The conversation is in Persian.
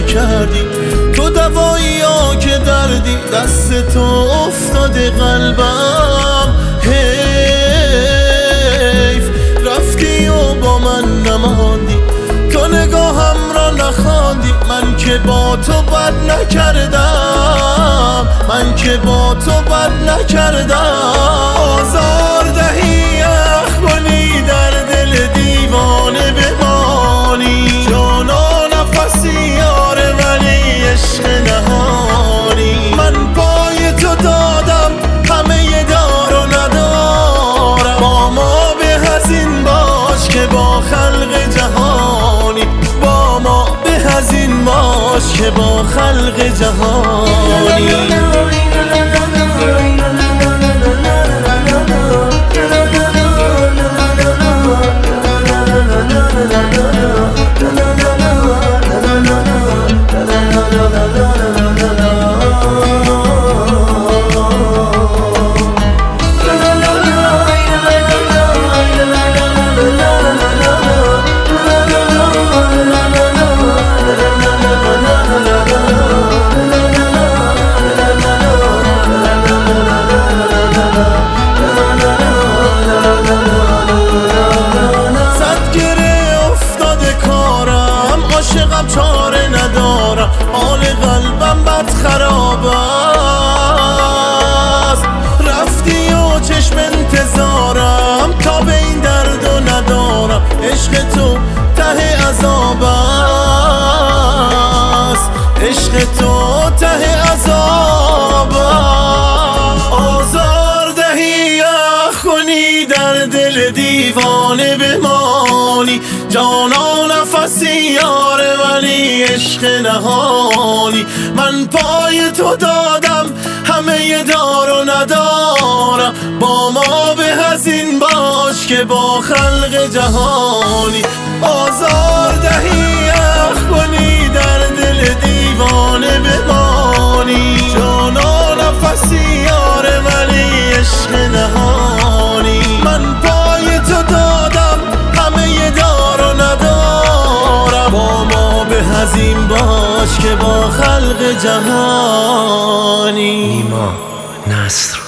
نکردی، تو دوایی ها که دردی دست تو افتاده قلبم. حیف رفتی و با من نماندی، تو نگاهم را نخواندی. من که با تو بد نکردم، من که با تو بد نکردم. آزار دهی اخ کنی در دل دیوانه بمانی، جانا نفسی یاره ولی عشق نهانی. من پای تو دادم همه دار و ندارم، با ما به هزین باش که با خلق جهانی، با ما به هزین باش که با خلق جهانی. عاشقم چاره ندارم، حال قلبم بد خراب است. رفتی و چشم انتظارم تا به این درد و ندارم. عشق تو ته عذاب است، عشق تو ته عذاب است. آزار دهی اخ کنی در دل دیوانه بمانی، جانا نفسی یاره ولی عشق نهانی. من پای تو دادم همه دار و ندارم، با ما به هزین باش که با خلق جهانی. آزار دهی اخ کنی در دل دیوانه بمانی، جانا نفسی یاره ولی عشق نهانی. من پای تو دادم همه دار و ندارم، با ما به هزین باش که با خلق جهانی. نیما نصر